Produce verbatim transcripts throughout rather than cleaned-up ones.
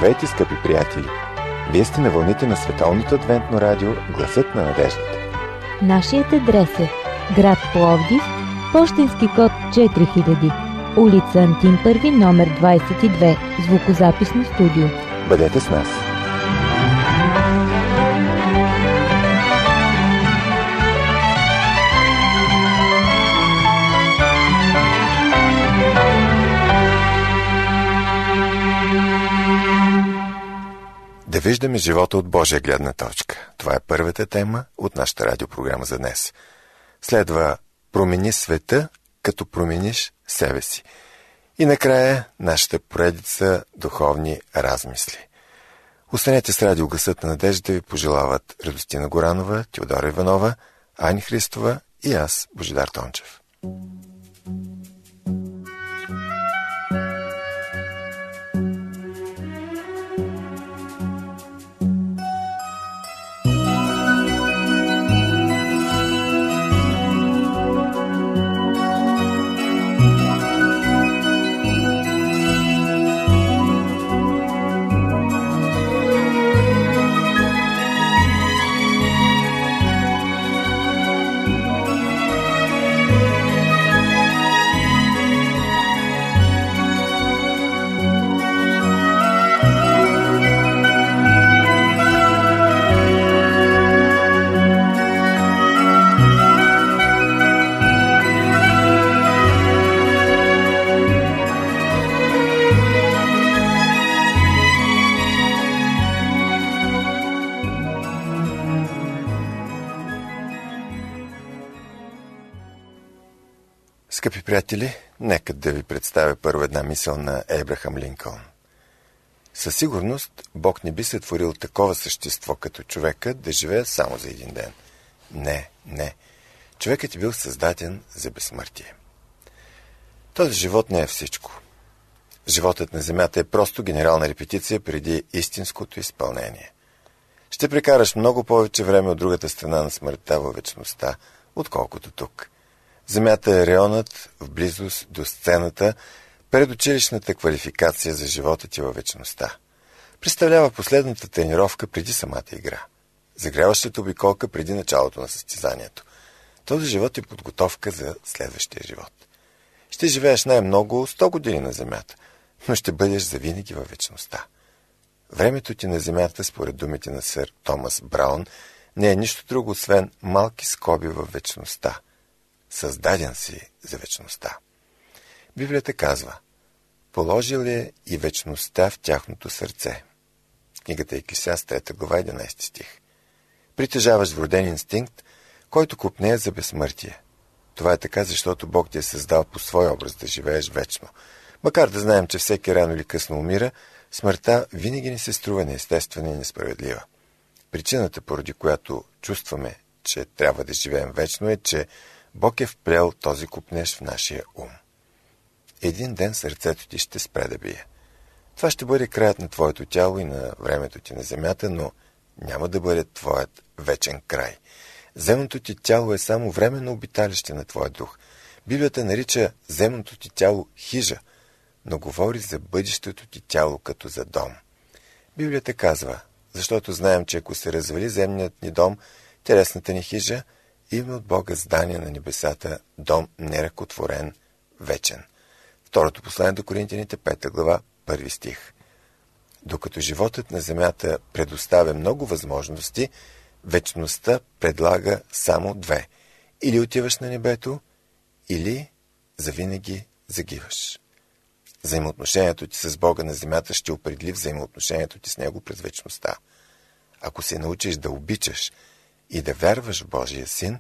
Здравейте, скъпи приятели! Вие сте на вълните на Световното адвентно радио Гласът на надеждата. Нашият адрес е град Пловдив, пощенски код четири хиляди, улица Антим първи, номер двадесет и две, звукозаписно студио. Бъдете с нас! Да виждаме живота от Божия гледна точка. Това е първата тема от нашата радиопрограма за днес. Следва промени света, като промениш себе си. И накрая нашата поредица духовни размисли. Останете с радио Гласът на надеждата ви пожелават Радостина Горанова, Теодора Иванова, Ани Христова и аз, Божидар Тончев. Скъпи приятели, нека да ви представя първо една мисъл на Ейбрахам Линкълн. Със сигурност Бог не би се творил такова същество като човека да живее само за един ден. Не, не. Човекът е бил създаден за безсмъртие. Този живот не е всичко. Животът на земята е просто генерална репетиция преди истинското изпълнение. Ще прекараш много повече време от другата страна на смъртта във вечността, отколкото тук. Земята е районът в близост до сцената, предучилищната квалификация за живота ти във вечността. Представлява последната тренировка преди самата игра. Загряващата обиколка преди началото на състезанието. Този живот е подготовка за следващия живот. Ще живееш най-много сто години на земята, но ще бъдеш завинаги във вечността. Времето ти на земята, според думите на сър Томас Браун, не е нищо друго, освен малки скоби във вечността. Създаден си за вечността. Библията казва: положил е и вечността в тяхното сърце. Книгата Екклесиаст, трета глава, единадесети стих. Притежаваш вроден инстинкт, който копнее за безсмъртие. Това е така, защото Бог ти е създал по свой образ да живееш вечно. Макар да знаем, че всеки рано или късно умира, смъртта винаги ни се струва неестествена и несправедлива. Причината, поради която чувстваме, че трябва да живеем вечно, е, че Бог е вплел този копнеж в нашия ум. Един ден сърцето ти ще спре да бие. Това ще бъде краят на твоето тяло и на времето ти на земята, но няма да бъде твоят вечен край. Земното ти тяло е само временно обиталище на твоя дух. Библията нарича земното ти тяло хижа, но говори за бъдещето ти тяло като за дом. Библията казва: защото знаем, че ако се развали земният ни дом, телесната ни хижа, има от Бога здание на небесата, дом неръкотворен, вечен. Второто послание до Коринтяните, пета глава, първи стих. Докато животът на земята предоставя много възможности, вечността предлага само две. Или отиваш на небето, или завинаги загиваш. Взаимоотношението ти с Бога на земята ще определи взаимоотношението ти с Него през вечността. Ако се научиш да обичаш и да вярваш в Божия Син,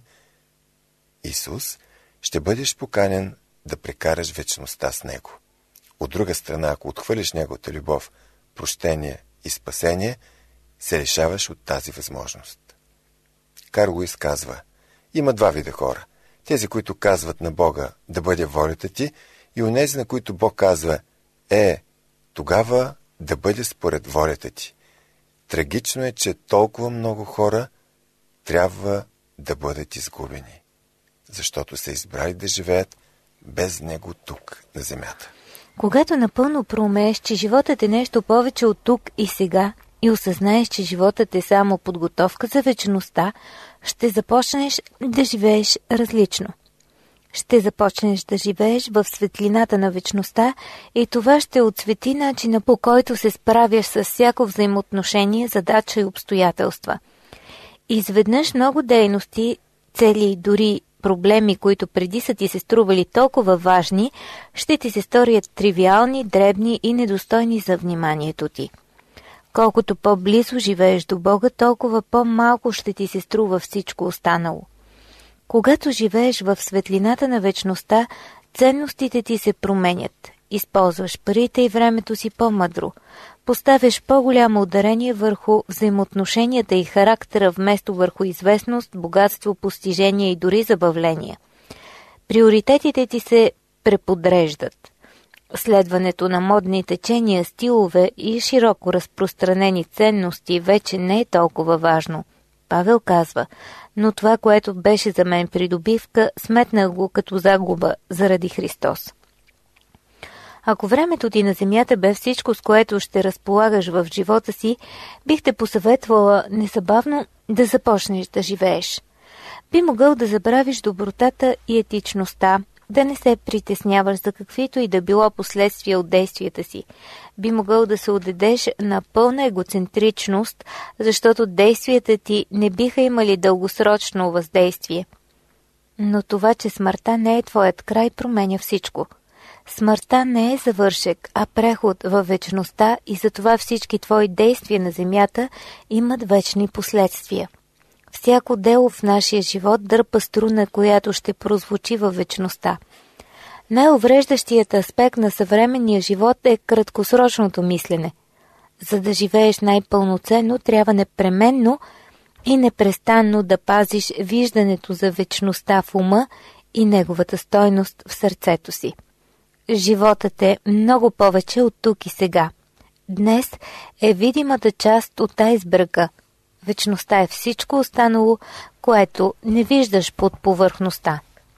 Исус, ще бъдеш поканен да прекараш вечността с Него. От друга страна, ако отхвърлиш Неговата любов, прощение и спасение, се лишаваш от тази възможност. Карл Луис казва: има два вида хора. Тези, които казват на Бога да бъде волята ти, и онези, на които Бог казва: е, тогава да бъде според волята ти. Трагично е, че толкова много хора трябва да бъдат изгубени, защото са избрали да живеят без Него тук, на земята. Когато напълно проумееш, че животът е нещо повече от тук и сега и осъзнаеш, че животът е само подготовка за вечността, ще започнеш да живееш различно. Ще започнеш да живееш в светлината на вечността и това ще отсвети начина, по който се справяш с всяко взаимоотношение, задача и обстоятелства. Изведнъж много дейности, цели, дори проблеми, които преди са ти се стрували толкова важни, ще ти се сторят тривиални, дребни и недостойни за вниманието ти. Колкото по-близо живееш до Бога, толкова по-малко ще ти се струва всичко останало. Когато живееш в светлината на вечността, ценностите ти се променят. Използваш парите и времето си по-мъдро. Поставяш по-голямо ударение върху взаимоотношенията и характера, вместо върху известност, богатство, постижения и дори забавления. Приоритетите ти се преподреждат. Следването на модни течения, стилове и широко разпространени ценности вече не е толкова важно. Павел казва: но това, което беше за мен придобивка, сметнах го като загуба заради Христос. Ако времето ти на земята бе всичко, с което ще разполагаш в живота си, бих те посъветвала незабавно да започнеш да живееш. Би могъл да забравиш добротата и етичността, да не се притесняваш за каквито и да било последствия от действията си. Би могъл да се отдадеш на пълна егоцентричност, защото действията ти не биха имали дългосрочно въздействие. Но това, че смъртта не е твоят край, променя всичко. Смъртта не е завършек, а преход във вечността и затова всички твои действия на земята имат вечни последствия. Всяко дело в нашия живот дърпа струна, която ще прозвучи във вечността. Най-увреждащият аспект на съвременния живот е краткосрочното мислене. За да живееш най-пълноценно, трябва непременно и непрестанно да пазиш виждането за вечността в ума и неговата стойност в сърцето си. Животът е много повече от тук и сега. Днес е видимата част от айсберга. Вечността е всичко останало, което не виждаш под повърхността.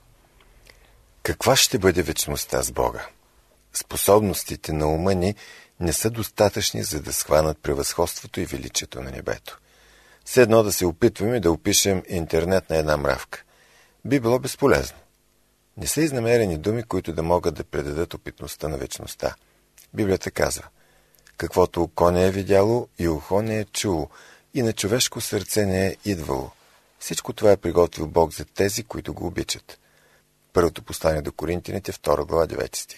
Каква ще бъде вечността с Бога? Способностите на ума ни не са достатъчни, за да схванат превъзходството и величието на небето. Все едно да се опитваме да опишем интернет на една мравка. Би било безполезно. Не са изнамерени думи, които да могат да предадат опитността на вечността. Библията казва: каквото око не е видяло и ухо не е чуло, и на човешко сърце не е идвало. Всичко това е приготвил Бог за тези, които го обичат. Първото послание до Коринтяните, втора глава, девети стих.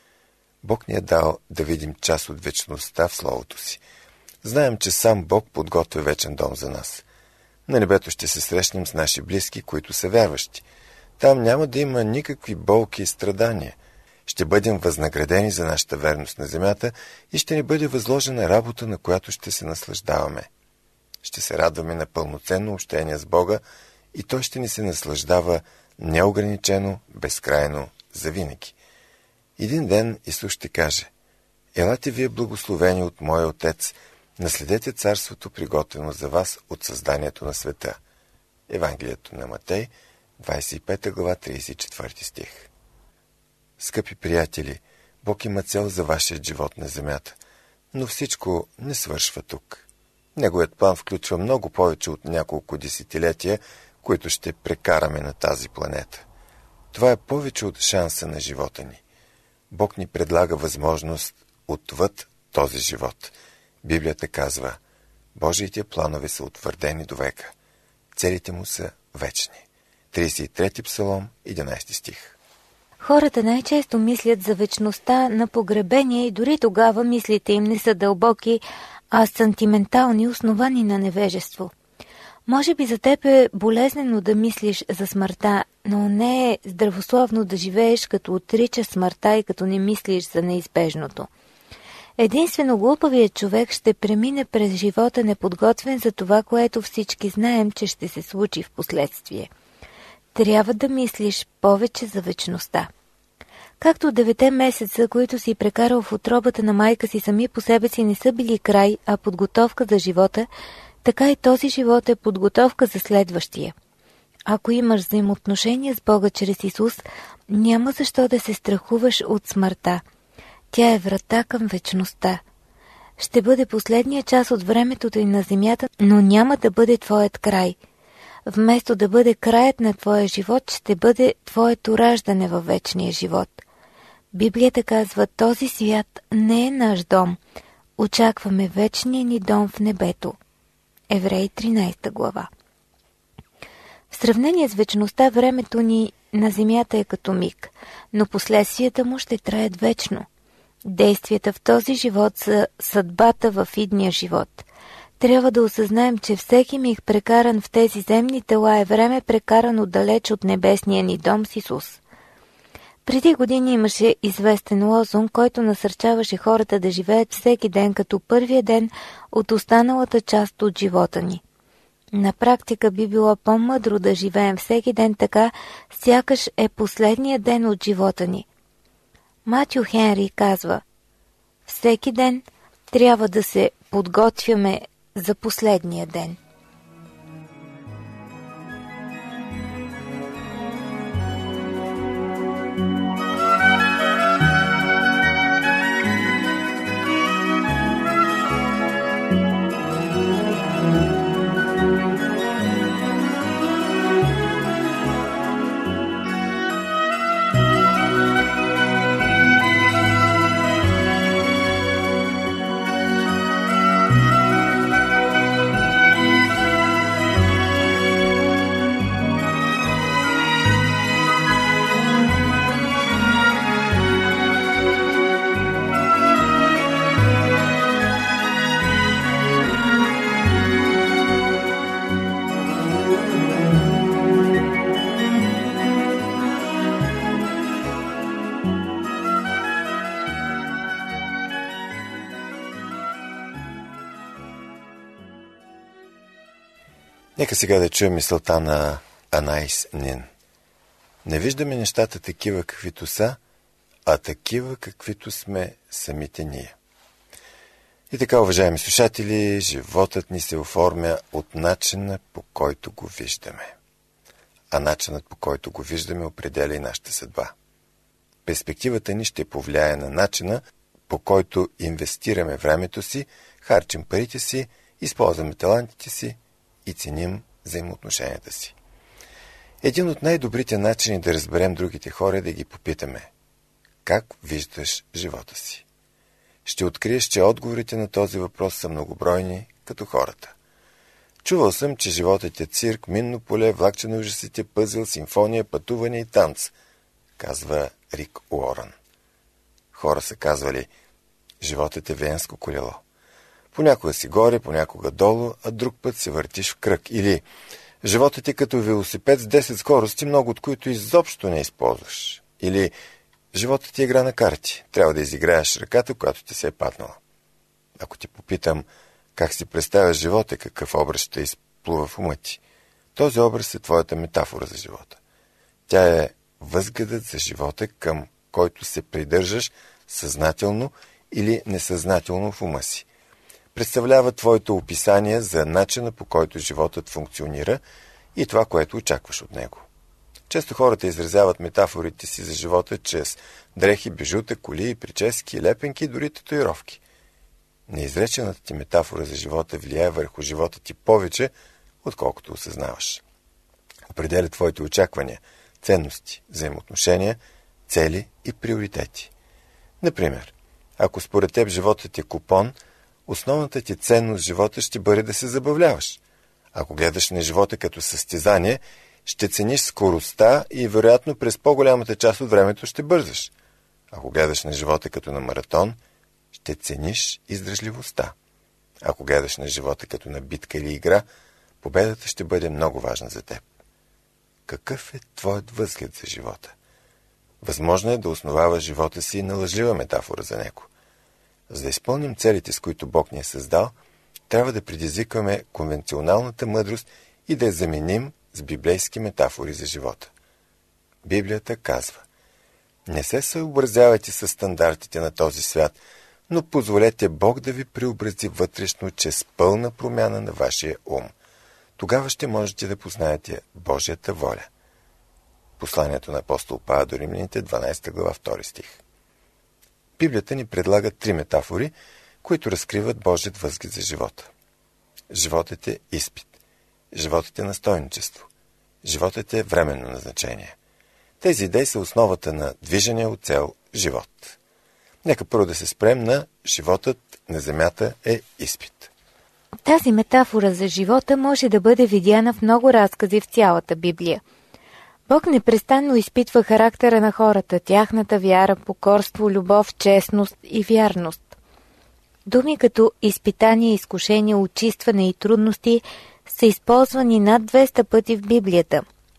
Бог ни е дал да видим част от вечността в Словото си. Знаем, че сам Бог подготвя вечен дом за нас. На небето ще се срещнем с наши близки, които са вярващи. Там няма да има никакви болки и страдания. Ще бъдем възнаградени за нашата верност на земята и ще ни бъде възложена работа, на която ще се наслаждаваме. Ще се радваме на пълноценно общение с Бога и Той ще ни се наслаждава неограничено, безкрайно, завинаги. Един ден Исус ще каже: елате вие благословени от моя Отец, наследете царството, приготвено за вас от създанието на света. Евангелието на Матей, двадесет и пета глава, тридесет и четвърти стих. Скъпи приятели, Бог има цел за вашия живот на земята, но всичко не свършва тук. Неговият план включва много повече от няколко десетилетия, които ще прекараме на тази планета. Това е повече от шанса на живота ни. Бог ни предлага възможност отвъд този живот. Библията казва: Божиите планове са утвърдени до века. Целите му са вечни. тридесет и трети псалом, единадесети стих. Хората най-често мислят за вечността на погребение и дори тогава мислите им не са дълбоки, а сантиментални, основани на невежество. Може би за теб е болезнено да мислиш за смъртта, но не е здравословно да живееш като отричаш смъртта и като не мислиш за неизбежното. Единствено глупавият човек ще премине през живота неподготвен за това, което всички знаем, че ще се случи в последствие. Трябва да мислиш повече за вечността. Както девете месеца, които си прекарал в утробата на майка си, сами по себе си не са били край, а подготовка за живота, така и този живот е подготовка за следващия. Ако имаш взаимоотношения с Бога чрез Исус, няма защо да се страхуваш от смъртта. Тя е врата към вечността. Ще бъде последния час от времето ти на земята, но няма да бъде твоят край. Вместо да бъде краят на твоя живот, ще бъде твоето раждане във вечния живот. Библията казва, този свят не е наш дом. Очакваме вечния ни дом в небето. Евреи тринадесета глава. В сравнение с вечността, времето ни на земята е като миг, но последствията му ще траят вечно. Действията в този живот са съдбата в идния живот. Трябва да осъзнаем, че всеки миг прекаран в тези земни тела е време прекарано далеч от небесния ни дом с Исус. Преди години имаше известен лозунг, който насърчаваше хората да живеят всеки ден като първия ден от останалата част от живота ни. На практика би било по-мъдро да живеем всеки ден така, сякаш е последния ден от живота ни. Матю Хенри казва, всеки ден трябва да се подготвяме за последния ден. Нека сега да чуем мисълта на Анайс Нин. Не виждаме нещата такива, каквито са, а такива, каквито сме самите ние. И така, уважаеми слушатели, животът ни се оформя от начина, по който го виждаме. А начинът, по който го виждаме, определя и нашата съдба. Перспективата ни ще повлияе на начина, по който инвестираме времето си, харчим парите си, използваме талантите си и ценим взаимоотношенията си. Един от най-добрите начини да разберем другите хора е да ги попитаме: как виждаш живота си? Ще откриеш, че отговорите на този въпрос са многобройни, като хората. Чувал съм, че животът е цирк, минно поле, влакче на ужасите, пъзел, симфония, пътуване и танц, казва Рик Уорън. Хора са казвали: животът е венско колело. Понякога си горе, понякога долу, а друг път се въртиш в кръг. Или животът е като велосипед с десет скорости, много от които изобщо не използваш. Или животът ти е игра на карти. Трябва да изиграеш ръката, която ти се е паднала. Ако ти попитам как си представяш живота, какъв образ ще изплува в ума ти, този образ е твоята метафора за живота. Тя е възгледът за живота, към който се придържаш съзнателно или несъзнателно в ума си. Представлява твоето описание за начина, по който животът функционира и това, което очакваш от него. Често хората изразяват метафорите си за живота чрез дрехи, бижута, коли, прически, лепенки и дори татуировки. Неизречената ти метафора за живота влияе върху живота ти повече, отколкото осъзнаваш. Определя твоите очаквания, ценности, взаимоотношения, цели и приоритети. Например, ако според теб животът е купон, основната ти ценност в живота ще бъде да се забавляваш. Ако гледаш на живота като състезание, ще цениш скоростта и вероятно през по-голямата част от времето ще бързаш. Ако гледаш на живота като на маратон, ще цениш издръжливостта. Ако гледаш на живота като на битка или игра, победата ще бъде много важна за теб. Какъв е твоят възглед за живота? Възможно е да основаваш живота си на лъжлива метафора за него. За да изпълним целите, с които Бог ни е създал, трябва да предизвикваме конвенционалната мъдрост и да я заменим с библейски метафори за живота. Библията казва: не се съобразявайте с стандартите на този свят, но позволете Бог да ви преобрази вътрешно чрез пълна промяна на вашия ум. Тогава ще можете да познаете Божията воля. Посланието на апостол Павел до римляните, дванадесета глава, втори стих. Библията ни предлага три метафори, които разкриват Божият възглед за живота. Животът е изпит. Животът е настойничество. Животът е временно назначение. Тези идеи са основата на движение от цел живот. Нека първо да се спрем на животът на земята е изпит. Тази метафора за живота може да бъде видяна в много разкази в цялата Библия. Бог непрестанно изпитва характера на хората, тяхната вяра, покорство, любов, честност и вярност. Думи като изпитание, изкушение, очистване и трудности са използвани над двеста пъти в Библията.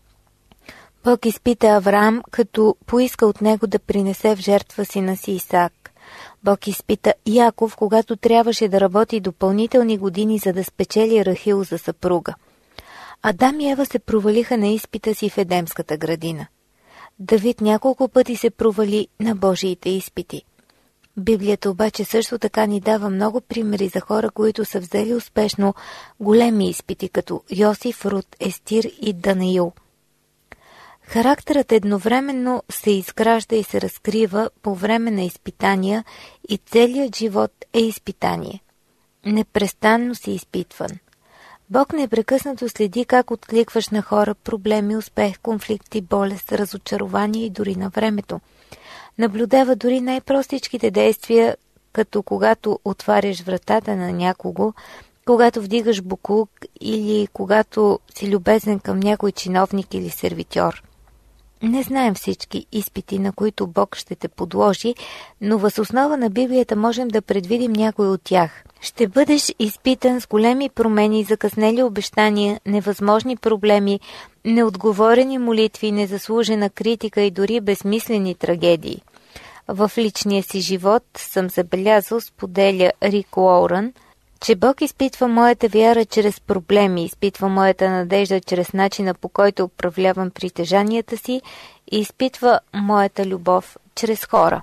Бог изпита Авраам, като поиска от него да принесе в жертва сина си Исак. Бог изпита Яков, когато трябваше да работи допълнителни години, за да спечели Рахил за съпруга. Адам и Ева се провалиха на изпита си в Едемската градина. Давид няколко пъти се провали на Божиите изпити. Библията обаче също така ни дава много примери за хора, които са взели успешно големи изпити, като Йосиф, Рут, Естир и Данаил. Характерът едновременно се изгражда и се разкрива по време на изпитания и целият живот е изпитание. Непрестанно си изпитван. Бог непрекъснато следи как откликваш на хора, проблеми, успех, конфликти, болест, разочарование и дори на времето. Наблюдава дори най-простичките действия, като когато отваряш вратата на някого, когато вдигаш боклук или когато си любезен към някой чиновник или сервитьор. Не знаем всички изпити, на които Бог ще те подложи, но въз основа на Библията можем да предвидим някой от тях. Ще бъдеш изпитан с големи промени, закъснели обещания, невъзможни проблеми, неотговорени молитви, незаслужена критика и дори безсмислени трагедии. В личния си живот съм забелязал, споделя Рик Уорън, че Бог изпитва моята вяра чрез проблеми, изпитва моята надежда чрез начина, по който управлявам притежанията си и изпитва моята любов чрез хора.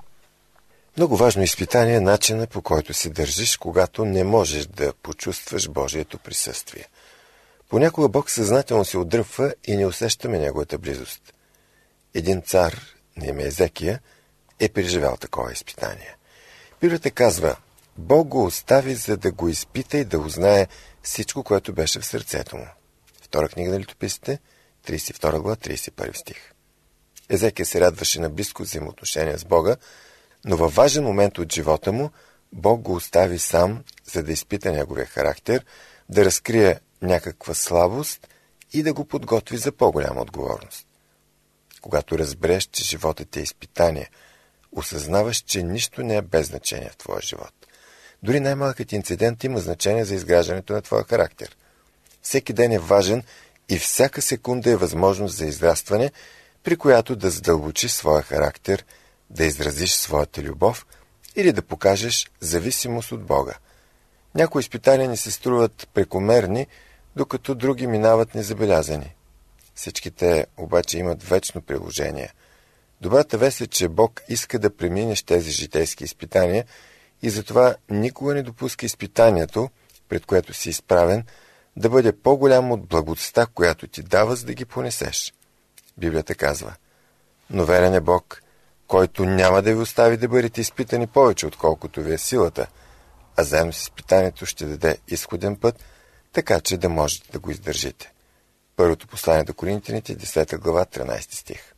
Много важно изпитание е начина, по който се държиш, когато не можеш да почувстваш Божието присъствие. Понякога Бог съзнателно се отдръпва и не усещаме Неговата близост. Един цар, на име Езекия, е переживял такова изпитание. Библията казва: Бог го остави, за да го изпита и да узнае всичко, което беше в сърцето му. Втора книга на Летописите, тридесет и втора глава, тридесет и първи стих. Езекия се радваше на близко взаимоотношение с Бога, но във важен момент от живота му Бог го остави сам, за да изпита неговия характер, да разкрие някаква слабост и да го подготви за по-голяма отговорност. Когато разбереш, че животът е изпитание, осъзнаваш, че нищо не е без значение в твоя живот. Дори най-малкият инцидент има значение за изграждането на твоя характер. Всеки ден е важен и всяка секунда е възможност за израстване, при която да задълбочиш своя характер, да изразиш своята любов или да покажеш зависимост от Бога. Някои изпитания ни се струват прекомерни, докато други минават незабелязани. Всички те обаче имат вечно приложение. Добрата вест е, че Бог иска да преминеш тези житейски изпитания и затова никога не допуска изпитанието, пред което си изправен, да бъде по-голямо от благодата, която ти дава, за да ги понесеш. Библията казва: но верен е Бог, който няма да ви остави да бъдете изпитани повече, отколкото ви е силата, а заедно с изпитанието ще даде изходен път, така че да можете да го издържите. Първото послание до Коринтяните, десета глава, тринадесети стих.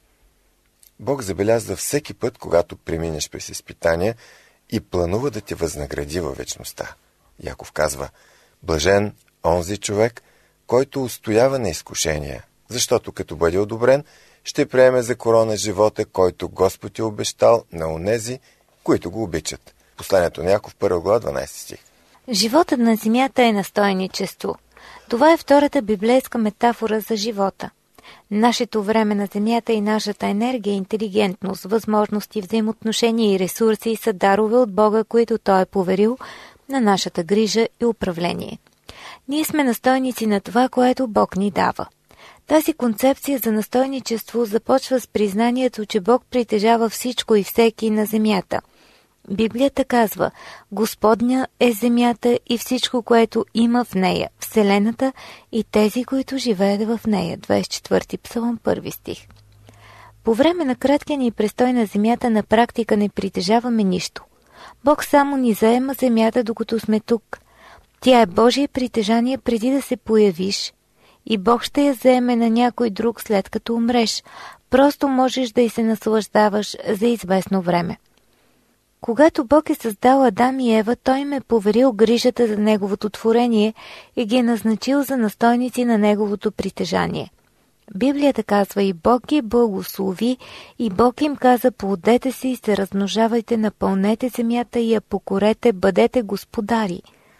Бог забелязва всеки път, когато преминеш през изпитания и планува да те възнагради във вечността. Яков казва: блажен онзи човек, който устоява на изкушения, защото като бъде одобрен, ще приеме за корона живота, който Господ е обещал на онези, които го обичат. Посланието на Яков, първа глава, дванадесети стих. Животът на земята е настойничество. Това е втората библейска метафора за живота. Нашето време на земята и нашата енергия, интелигентност, възможности, взаимоотношения и ресурси са дарове от Бога, които Той е поверил на нашата грижа и управление. Ние сме настойници на това, което Бог ни дава. Тази концепция за настойничество започва с признанието, че Бог притежава всичко и всеки на земята. Библията казва: Господня е земята и всичко, което има в нея, Вселената и тези, които живеят в нея. двадесет и четвърти псалом, първи стих. По време на краткия ни престой на земята на практика не притежаваме нищо. Бог само ни заема земята, докато сме тук. Тя е Божие притежание преди да се появиш и Бог ще я заеме на някой друг след като умреш. Просто можеш да й се наслаждаваш за известно време. Когато Бог е създал Адам и Ева, Той им е поверил грижата за Неговото творение и ги е назначил за настойници на Неговото притежание. Библията казва: и Бог ги благослови, и Бог им каза: плодете се и се размножавайте, напълнете земята и я покорете, бъдете господари.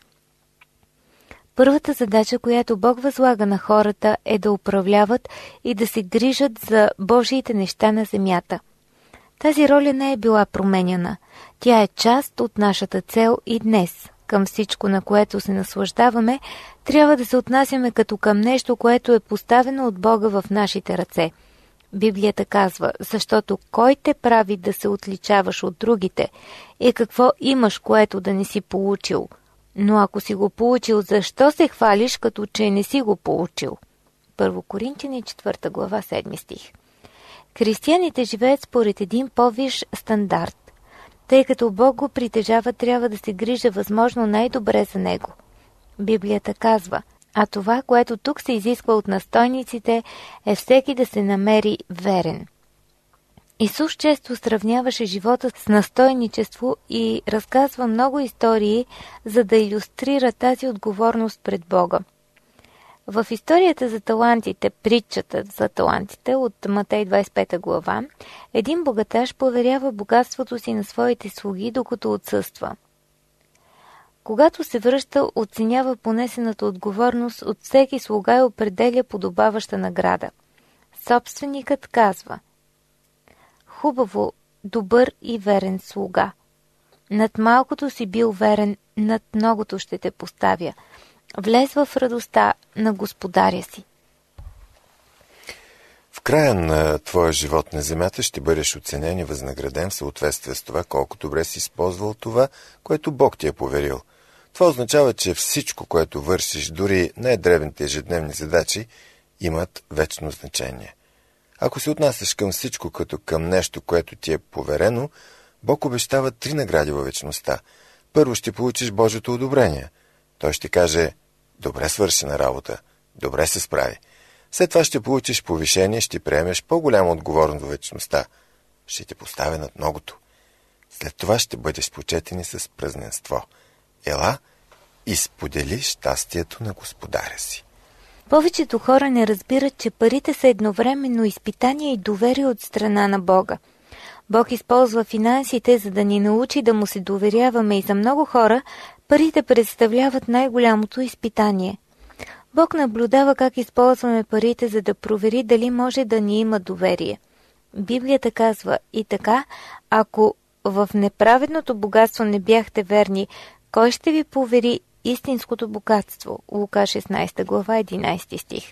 Първата задача, която Бог възлага на хората, е да управляват и да се грижат за Божиите неща на земята. Тази роля не е била променяна. Тя е част от нашата цел и днес. Към всичко, на което се наслаждаваме, трябва да се отнасяме като към нещо, което е поставено от Бога в нашите ръце. Библията казва: защото кой те прави да се отличаваш от другите? И какво имаш, което да не си получил? Но ако си го получил, защо се хвалиш, като че не си го получил? Първо Коринтяни, четвърта глава, седми стих. Християните живеят според един по-висш стандарт. Тъй като Бог го притежава, трябва да се грижа възможно най-добре за него. Библията казва: а това, което тук се изисква от настойниците, е всеки да се намери верен. Исус често сравняваше живота с настойничество и разказва много истории, за да илюстрира тази отговорност пред Бога. В историята за талантите, притчата за талантите от Матей двадесет и пета глава, един богаташ поверява богатството си на своите слуги, докато отсъства. Когато се връща, оценява понесената отговорност от всеки слуга и определя подобаваща награда. Собственикът казва: хубаво, добър и верен слуга. Над малкото си бил верен, над многото ще те поставя. Влез в радостта на господаря си. В края на твоя живот на земята ще бъдеш оценен и възнаграден в съответствие с това, колко добре си използвал това, което Бог ти е поверил. Това означава, че всичко, което вършиш, дори най-дребните ежедневни задачи, имат вечно значение. Ако се отнасяш към всичко като към нещо, което ти е поверено, Бог обещава три награди във вечността. Първо ще получиш Божието одобрение. Той ще каже: добре свършена работа, добре се справи. След това ще получиш повишение, ще приемеш по-голяма отговорност в вечността. Ще те поставя над многото. След това ще бъдеш почетен с празненство. Ела и сподели щастието на господаря си. Повечето хора не разбират, че парите са едновременно изпитание и доверие от страна на Бога. Бог използва финансите, за да ни научи да му се доверяваме, и за много хора парите представляват най-голямото изпитание. Бог наблюдава как използваме парите, за да провери дали може да ни има доверие. Библията казва: и така, ако в неправедното богатство не бяхте верни, кой ще ви повери истинското богатство? Лука шестнадесета глава, единадесети стих.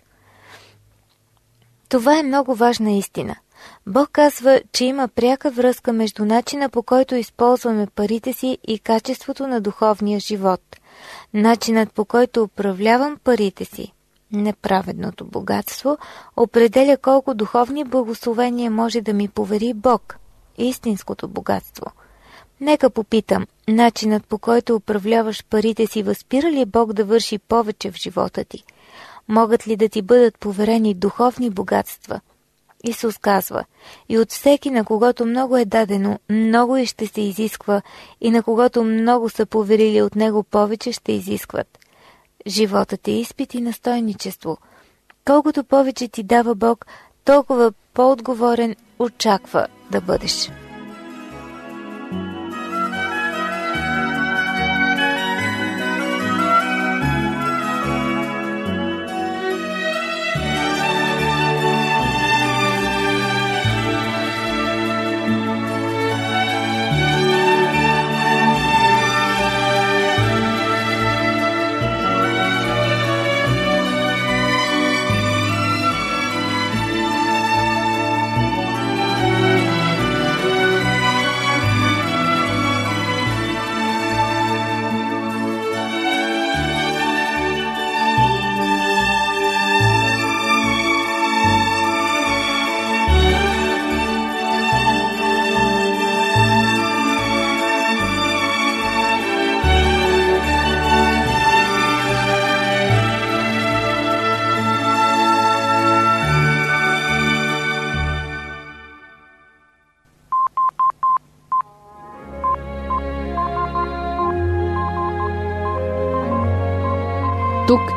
Това е много важна истина. Бог казва, че има пряка връзка между начина, по който използваме парите си, и качеството на духовния живот. Начинът, по който управлявам парите си, неправедното богатство, определя колко духовни благословения може да ми повери Бог, истинското богатство. Нека попитам: начинът, по който управляваш парите си, възпира ли Бог да върши повече в живота ти? Могат ли да ти бъдат поверени духовни богатства? Исус казва: и от всеки, на когото много е дадено, много и ще се изисква, и на когото много са поверили от него, повече ще изискват. Животът е изпит и настойничество. Колкото повече ти дава Бог, толкова по-отговорен очаква да бъдеш.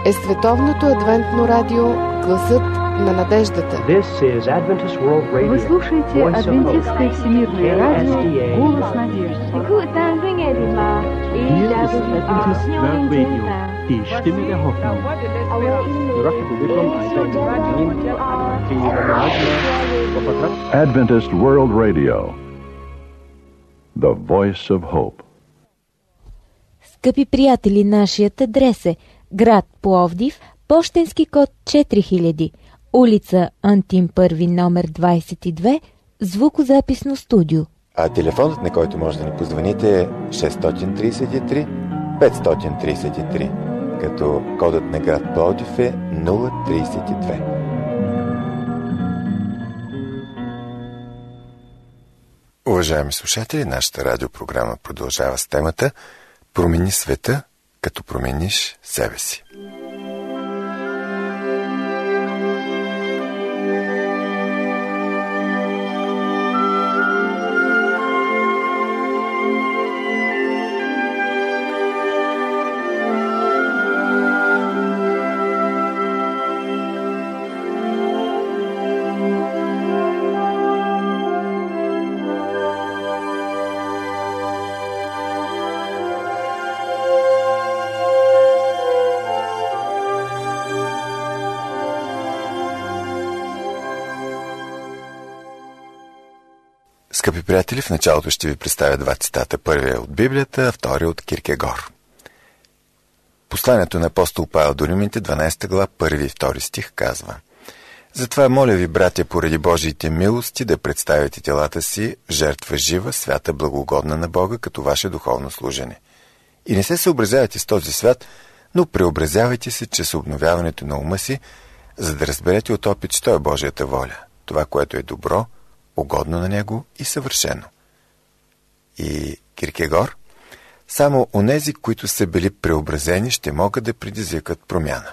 е световното адвентно радио Гласът на надеждата. Вы слушаете Адвентистское всемирное радио Голос надежды. Die Stimme der Hoffnung. Adventist World Radio, the voice of hope. Скъпи приятели, нашият адрес е град Пловдив, пощенски код четири хиляди, улица Антим първи, номер двадесет и две, звукозаписно студио. А телефонът, на който може да ни позвоните, е шест три три пет три три, като кодът на град Пловдив е нула тридесет и две. Уважаеми слушатели, нашата радиопрограма продължава с темата "Промени света, като промениш себе си". Скъпи приятели, в началото ще ви представя два цитата. Първият от Библията, а вторият от Киркегор. Посланието на апостол Павел до Римляните, дванадесета глава, първи и втори стих казва: "Затова моля ви, братя, поради Божиите милости, да представите телата си в жертва жива, свята, благоугодна на Бога, като ваше духовно служене. И не се съобразявайте с този свят, но преобразявайте се чрез обновяването на ума си, за да разберете от опит, що е Божията воля, това, което е добро, угодно на Него и съвършено." И Киркегор: "Само онези, които са били преобразени, ще могат да предизвикат промяна."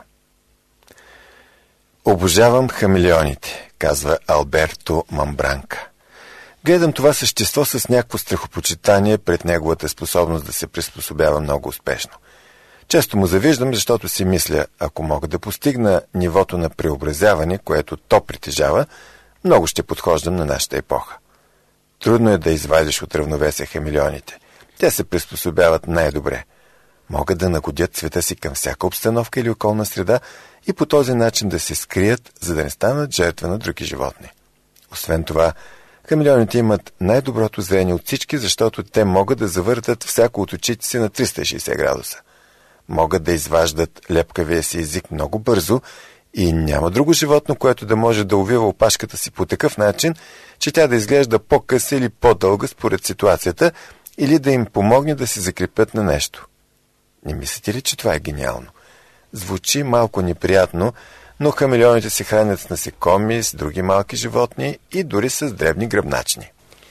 "Обожавам хамелеоните", казва Алберто Мамбранка. "Гледам това същество с някакво страхопочитание пред неговата способност да се приспособява много успешно. Често му завиждам, защото си мисля, ако мога да постигна нивото на преобразяване, което то притежава, много ще подхождам на нашата епоха. Трудно е да извадиш от равновесие хамелеоните. Те се приспособяват най-добре. Могат да нагодят цвета си към всяка обстановка или околна среда и по този начин да се скрият, за да не станат жертва на други животни. Освен това, хамелеоните имат най-доброто зрение от всички, защото те могат да завъртат всяко от очите си на триста и шейсет градуса. Могат да изваждат лепкавия си език много бързо и няма друго животно, което да може да увива опашката си по такъв начин, че тя да изглежда по-къса или по-дълга според ситуацията, или да им помогне да се закрепят на нещо. Не мислите ли, че това е гениално? Звучи малко неприятно, но хамелеоните се хранят с насекоми, с други малки животни и дори с дребни гръбначни.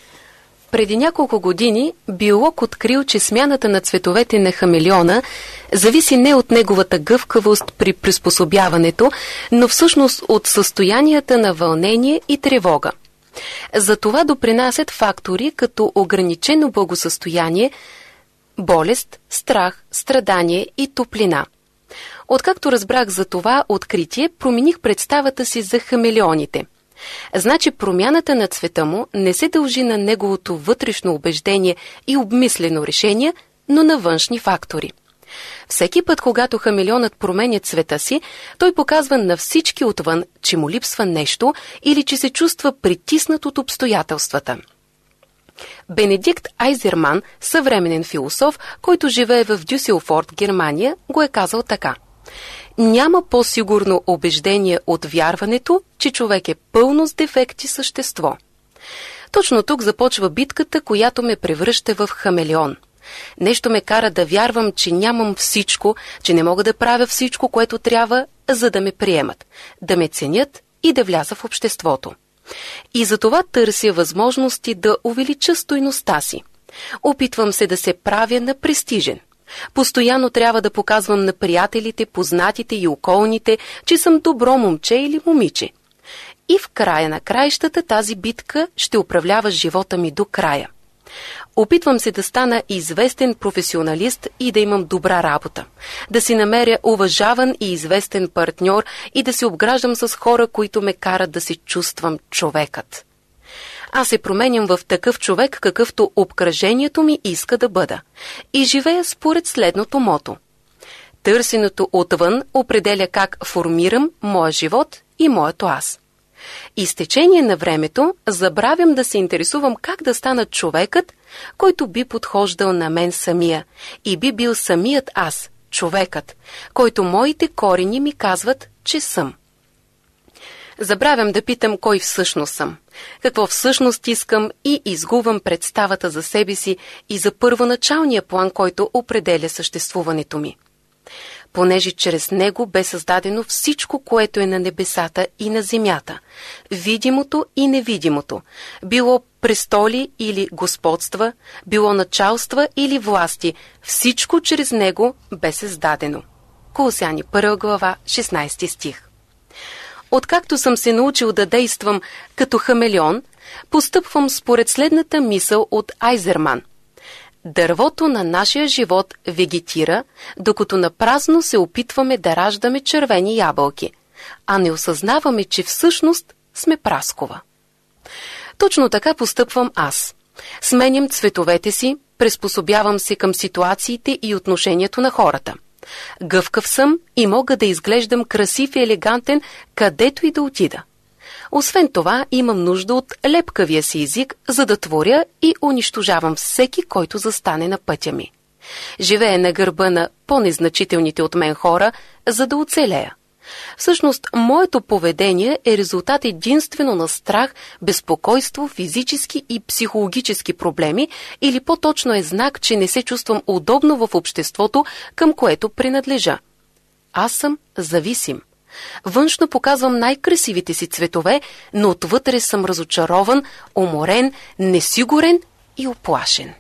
Преди няколко години биолог открил, че смяната на цветовете на хамелеона зависи не от неговата гъвкавост при приспособяването, но всъщност от състоянията на вълнение и тревога. За това допринасят фактори като ограничено благосъстояние, болест, страх, страдание и топлина. Откакто разбрах за това откритие, промених представата си за хамелеоните. Значи промяната на цвета му не се дължи на неговото вътрешно убеждение и обмислено решение, но на външни фактори. Всеки път, когато хамелеонът променя цвета си, той показва на всички отвън, че му липсва нещо или че се чувства притиснат от обстоятелствата. Бенедикт Айзерман, съвременен философ, който живее в Дюселфорд, Германия, го е казал така: "Няма по-сигурно убеждение от вярването, че човек е пълно с дефекти същество." Точно тук започва битката, която ме превръща в хамелеон. Нещо ме кара да вярвам, че нямам всичко, че не мога да правя всичко, което трябва, за да ме приемат, да ме ценят и да вляза в обществото. И затова търся възможности да увелича стойността си. Опитвам се да се правя на престижен. Постоянно трябва да показвам на приятелите, познатите и околните, че съм добро момче или момиче. И в края на краищата тази битка ще управлява живота ми до края. Опитвам се да стана известен професионалист и да имам добра работа, да си намеря уважаван и известен партньор и да се обграждам с хора, които ме карат да се чувствам човекът. Аз се променям в такъв човек, какъвто обкръжението ми иска да бъда, и живея според следното мото. Търсеното отвън определя как формирам моя живот и моето аз. И с течение на времето забравям да се интересувам как да стана човекът, който би подхождал на мен самия и би бил самият аз, човекът, който моите корени ми казват, че съм. Забравям да питам кой всъщност съм, какво всъщност искам и изгубвам представата за себе си и за първоначалния план, който определя съществуването ми. Понеже чрез него бе създадено всичко, което е на небесата и на земята, видимото и невидимото, било престоли или господства, било началства или власти, всичко чрез него бе създадено. Колосяни първа глава, шестнайсети стих. Откакто съм се научил да действам като хамелеон, постъпвам според следната мисъл от Айзерман. Дървото на нашия живот вегетира, докато напразно се опитваме да раждаме червени ябълки, а не осъзнаваме, че всъщност сме праскова. Точно така постъпвам аз. Сменям цветовете си, приспособявам се към ситуациите и отношението на хората. Гъвкав съм и мога да изглеждам красив и елегантен, където и да отида. Освен това, имам нужда от лепкавия си език, за да творя и унищожавам всеки, който застане на пътя ми. Живея на гърба на по-незначителните от мен хора, за да оцелея. Всъщност, моето поведение е резултат единствено на страх, безпокойство, физически и психологически проблеми, или по-точно е знак, че не се чувствам удобно в обществото, към което принадлежа. Аз съм зависим. Външно показвам най-красивите си цветове, но отвътре съм разочарован, уморен, несигурен и оплашен.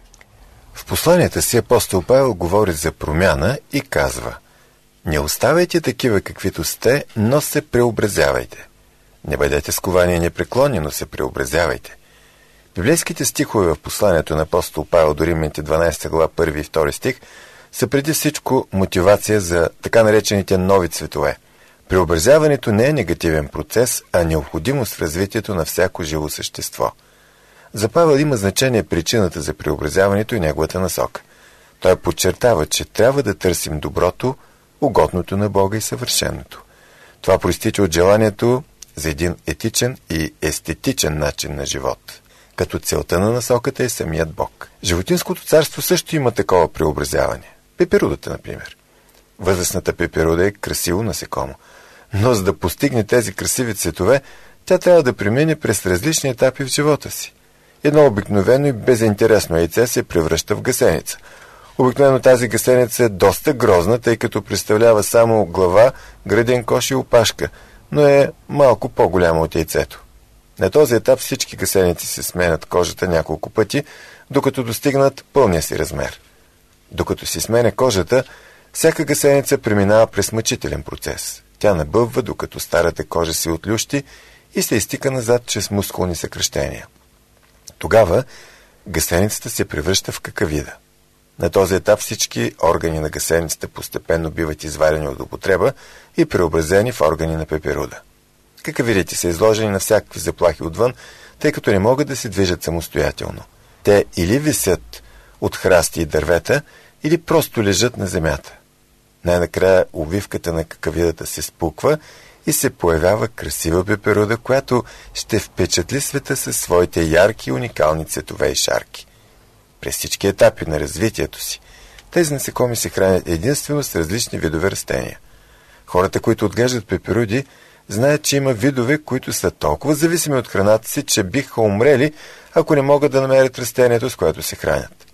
В посланията си апостол Павел говори за промяна и казва: не оставайте такива каквито сте, но се преобразявайте. Не бъдете сковани и непреклонни, но се преобразявайте. Библейските стихове в посланието на апостол Павел до Римляните дванайсета глава първи и втори стих са преди всичко мотивация за така наречените нови цветове. Преобразяването не е негативен процес, а необходимост в развитието на всяко живо същество. За Павел има значение причината за преобразяването и неговата насока. Той подчертава, че трябва да търсим доброто, угодното на Бога и съвършеното. Това проистича от желанието за един етичен и естетичен начин на живот, като целта на насоката е самият Бог. Животинското царство също има такова преобразяване. Пеперудата, например. Възрастната пеперуда е красиво насекомо, но за да постигне тези красиви цветове, тя трябва да премине през различни етапи в живота си. Едно обикновено и безинтересно яйце се превръща в гъсеница. Обикновено тази гъсеница е доста грозна, тъй като представлява само глава, гръден кош и опашка, но е малко по-голяма от яйцето. На този етап всички гъсеници се сменят кожата няколко пъти, докато достигнат пълния си размер. Докато си сменя кожата, всяка гъсеница преминава през мъчителен процес. Тя набъбва, докато старата кожа се отлющи и се изтика назад чрез мускулни съкращения. Тогава гъсеницата се превръща в какавида. На този етап всички органи на гъсеницата постепенно биват извадени от употреба и преобразени в органи на пеперуда. Какавидите са изложени на всякакви заплахи отвън, тъй като не могат да се движат самостоятелно. Те или висят от храсти и дървета, или просто лежат на земята. Най-накрая увивката на какавидата се спуква и се появява красива пеперуда, която ще впечатли света със своите ярки и уникални цветове и шарки. През всички етапи на развитието си, тези насекоми се хранят единствено с различни видове растения. Хората, които отглеждат пеперуди, знаят, че има видове, които са толкова зависими от храната си, че биха умрели, ако не могат да намерят растението, с което се хранят.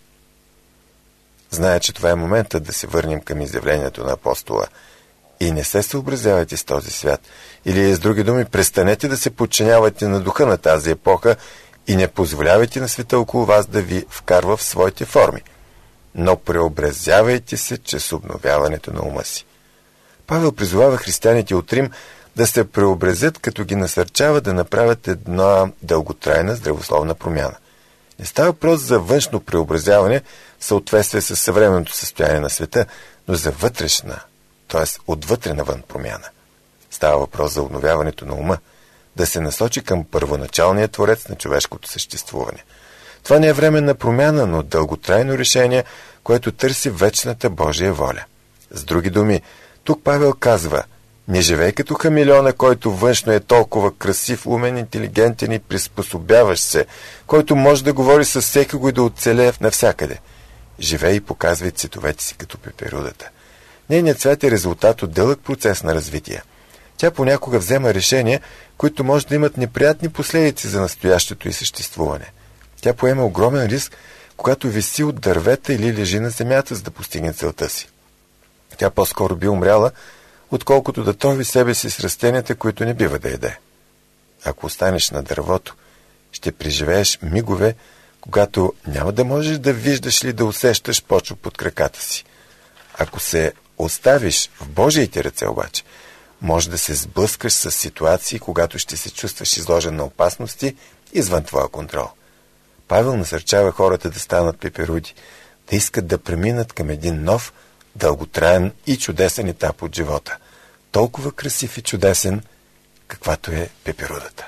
Зная, че това е моментът да се върнем към изявлението на апостола. И не се съобразявайте с този свят. Или, с други думи, престанете да се подчинявате на духа на тази епоха и не позволявайте на света около вас да ви вкарва в своите форми. Но преобразявайте се чрез обновяването на ума си. Павел призовава християните от Рим да се преобразят, като ги насърчава да направят една дълготрайна здравословна промяна. Не става въпрос за външно преобразяване в съответствие с съвременното състояние на света, но за вътрешна, т.е. отвътре навън промяна. Става въпрос за обновяването на ума, да се насочи към първоначалния творец на човешкото съществуване. Това не е временна промяна, но дълготрайно решение, което търси вечната Божия воля. С други думи, тук Павел казва: не живей като хамелеона, който външно е толкова красив, умен, интелигентен и приспособяващ се, който може да говори с всеки го и да оцелее навсякъде. Живей и показвай цветовете си като пеперудата. Нейният цвет е резултат от дълъг процес на развитие. Тя понякога взема решения, които може да имат неприятни последици за настоящето й съществуване. Тя поема огромен риск, когато виси от дървета или лежи на земята, за да постигне целта си. Тя по-скоро би умряла, отколкото да трови себе си с растенията, които не бива да яде. Ако останеш на дървото, ще преживееш мигове, когато няма да можеш да виждаш или да усещаш почва под краката си. Ако се оставиш в Божиите ръце обаче, може да се сблъскаш с ситуации, когато ще се чувстваш изложен на опасности извън твоя контрол. Павел насърчава хората да станат пеперуди, да искат да преминат към един нов, дълготраен и чудесен етап от живота. Толкова красив и чудесен, каквато е пеперудата.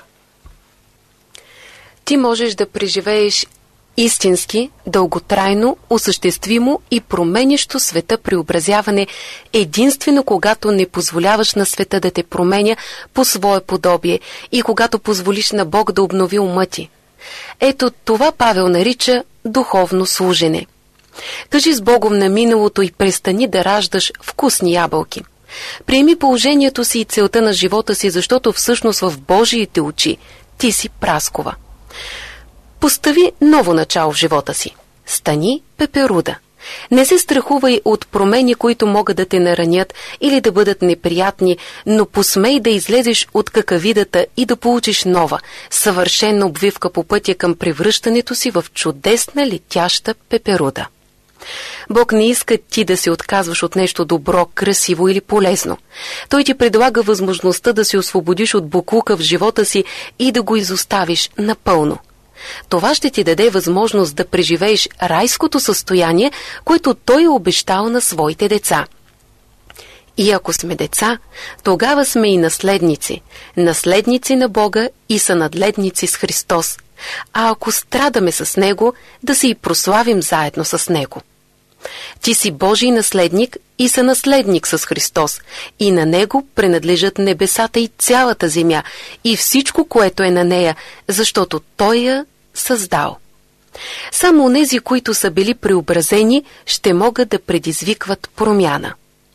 Ти можеш да преживееш истински, дълготрайно, осъществимо и променящо света преобразяване единствено когато не позволяваш на света да те променя по свое подобие и когато позволиш на Бог да обнови ума ти. Ето това Павел нарича духовно служене. Кажи с Богом на миналото и престани да раждаш вкусни ябълки. Приеми положението си и целта на живота си, защото всъщност в Божиите очи ти си праскова. Постави ново начало в живота си. Стани пеперуда. Не се страхувай от промени, които могат да те наранят или да бъдат неприятни, но посмей да излезеш от какавидата и да получиш нова, съвършена обвивка по пътя към превръщането си в чудесна летяща пеперуда. Бог не иска ти да се отказваш от нещо добро, красиво или полезно. Той ти предлага възможността да се освободиш от боклука в живота си и да го изоставиш напълно. Това ще ти даде възможност да преживееш райското състояние, което Той е обещал на своите деца. И ако сме деца, тогава сме и наследници, наследници на Бога и сънадледници с Христос. А ако страдаме с Него, да се и прославим заедно с Него. Ти си Божий наследник и сънаследник с Христос, и на Него принадлежат небесата и цялата земя, и всичко, което е на нея, защото Той я създал. Само онези, които са били преобразени, ще могат да предизвикват промяна.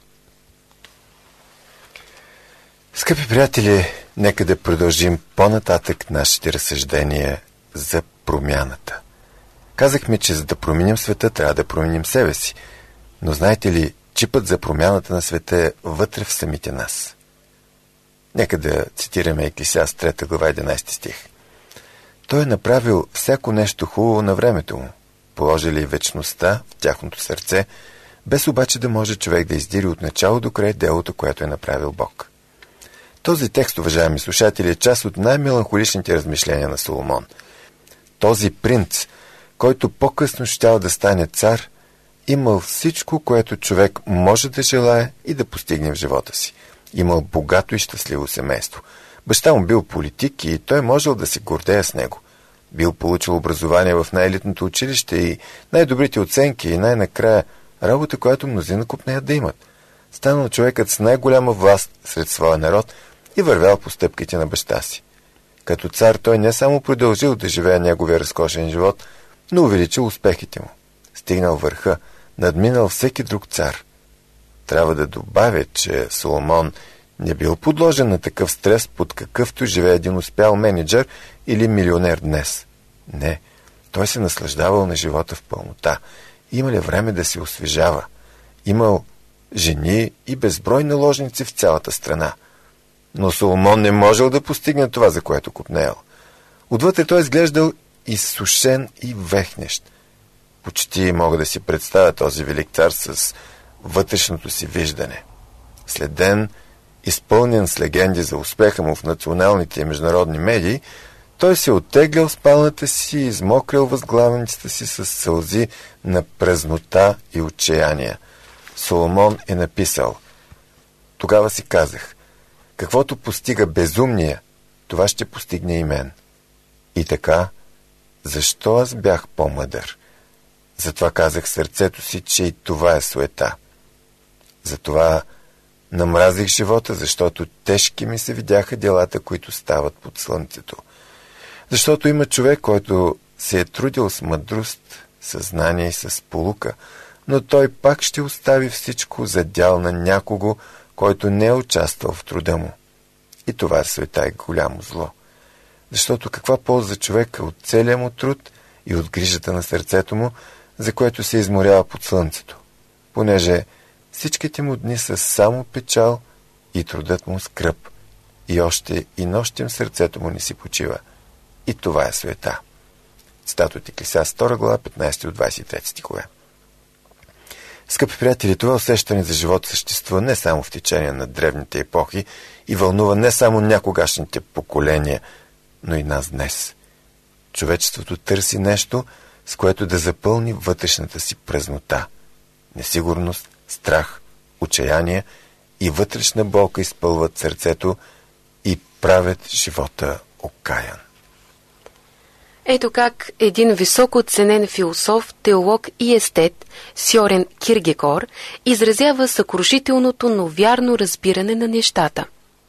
Скъпи приятели, нека да продължим по-нататък нашите разсъждения за промяната. Казахме, че за да променим света, трябва да променим себе си. Но знаете ли, чипът за промяната на света е вътре в самите нас. Нека да цитираме Еклесиаст трета глава единайсети стих. Той е направил всяко нещо хубаво на времето му, положили вечността в тяхното сърце, без обаче да може човек да издири от начало до край делото, което е направил Бог. Този текст, уважаеми слушатели, е част от най-меланхоличните размишления на Соломон. Този принц, който по-късно щял да стане цар, имал всичко, което човек може да желае и да постигне в живота си. Имал богато и щастливо семейство. Баща му бил политик и той можел да се гордее с него. Бил получил образование в най-елитното училище и най-добрите оценки и най-накрая работа, която мнозина купнеят да имат. Станал човекът с най-голяма власт сред своя народ и вървял по стъпките на баща си. Като цар той не само продължил да живее неговия разкошен живот, но увеличил успехите му. Стигнал върха, надминал всеки друг цар. Трябва да добавя, че Соломон не бил подложен на такъв стрес, под какъвто живее един успял менеджер или милионер днес. Не, той се наслаждавал на живота в пълнота. Имал време да се освежава. Имал жени и безброй наложници в цялата страна. Но Соломон не можел да постигне това, за което купнеел. Отвътре той изглеждал изсушен и вехнещ. Почти мога да си представя този велик цар с вътрешното си виждане. След ден, изпълнен с легенди за успеха му в националните и международни медии, Той се оттеглял в спалната си и измокрил възглавницата си с сълзи на празнота и отчаяние. Соломон е написал: тогава си казах, каквото постига безумния, това ще постигне и мен. И така, защо аз бях по-мъдър? Затова казах в сърцето си, че и това е суета. Затова намразих живота, защото тежки ми се видяха делата, които стават под слънцето. Защото има човек, който се е трудил с мъдрост, съзнание и с полука, но той пак ще остави всичко за дял на някого, който не е участвал в труда му. И това суета е голямо зло. Защото каква полза човека от целия му труд и от грижата на сърцето му, за което се изморява под слънцето, понеже всичките му дни са само печал и трудът му скръб, и още и нощем сърцето му не си почива. И това е суета. Цитат от Еклесиаст втора глава, петнайсети до двайсет и трети стихове. Скъпи приятели, това усещане за живот съществува не само в течение на древните епохи и вълнува не само някогашните поколения, но и нас днес. Човечеството търси нещо, с което да запълни вътрешната си празнота. Несигурност, страх, отчаяние и вътрешна болка изпълват сърцето и правят живота окаян. Ето как един високо оценен философ, теолог и естет, Сьорен Киркегор, изразява съкрушителното, но вярно разбиране на нещата.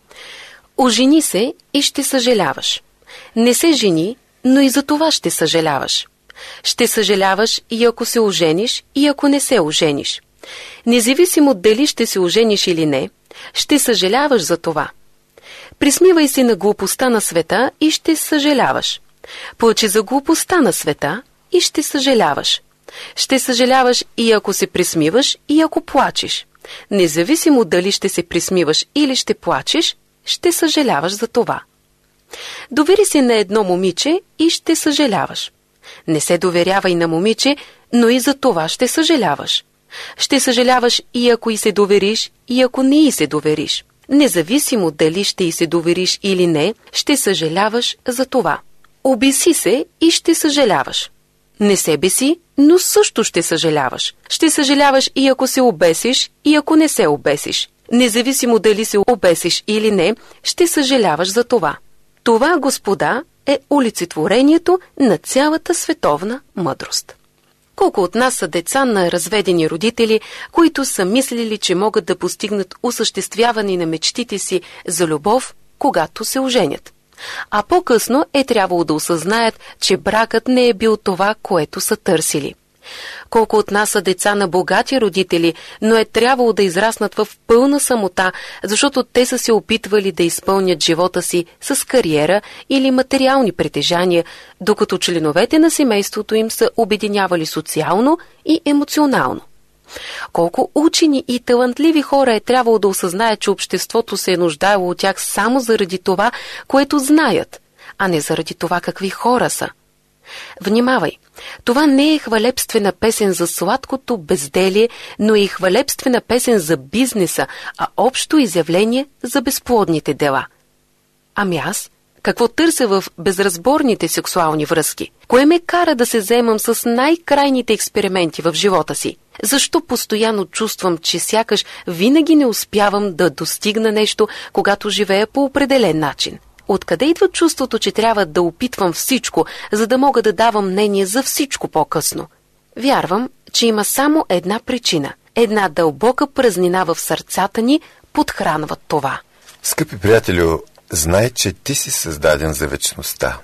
Ожени се и ще съжаляваш. Не се жени, но и за това ще съжаляваш. Ще съжаляваш и ако се ожениш, и ако не се ожениш. Независимо дали ще се ожениш или не, ще съжаляваш за това. Присмивай се на глупостта на света и ще съжаляваш. Плачи за глупостта на света и ще съжаляваш. Ще съжаляваш и ако се присмиваш, и ако плачеш. Независимо дали ще се присмиваш или ще плачеш, ще съжаляваш за това. Довери се на едно момиче и ще съжаляваш. Не се доверявай на момиче, но и за това ще съжаляваш. Ще съжаляваш и ако и се довериш, и ако не и се довериш. Независимо дали ще и се довериш или не, ще съжаляваш за това. Обеси се и ще съжаляваш. Не се беси, но също ще съжаляваш. Ще съжаляваш и ако се обесиш, и ако не се обесиш. Независимо дали се обесиш или не, ще съжаляваш за това. Това, господа, е олицетворението на цялата световна мъдрост. Колко от нас са деца на разведени родители, които са мислили, че могат да постигнат осъществяване на мечтите си за любов, когато се оженят. А по-късно е трябвало да осъзнаят, че бракът не е бил това, което са търсили. Колко от нас са деца на богати родители, но е трябвало да израснат в пълна самота, защото те са се опитвали да изпълнят живота си с кариера или материални притежания, докато членовете на семейството им са обединявали социално и емоционално. Колко учени и талантливи хора е трябвало да осъзнаят, че обществото се е нуждаело от тях само заради това, което знаят, а не заради това какви хора са. Внимавай! Това не е хвалебствена песен за сладкото безделие, но и хвалебствена песен за бизнеса, а общо изявление за безплодните дела. Ами аз? Какво търся в безразборните сексуални връзки? Кое ме кара да се заемам с най-крайните експерименти в живота си? Защо постоянно чувствам, че сякаш винаги не успявам да достигна нещо, когато живея по определен начин? Откъде идва чувството, че трябва да опитвам всичко, за да мога да давам мнение за всичко по-късно? Вярвам, че има само една причина. Една дълбока празнина в сърцата ни подхранва това. Скъпи приятелю, знай, че ти си създаден за вечността.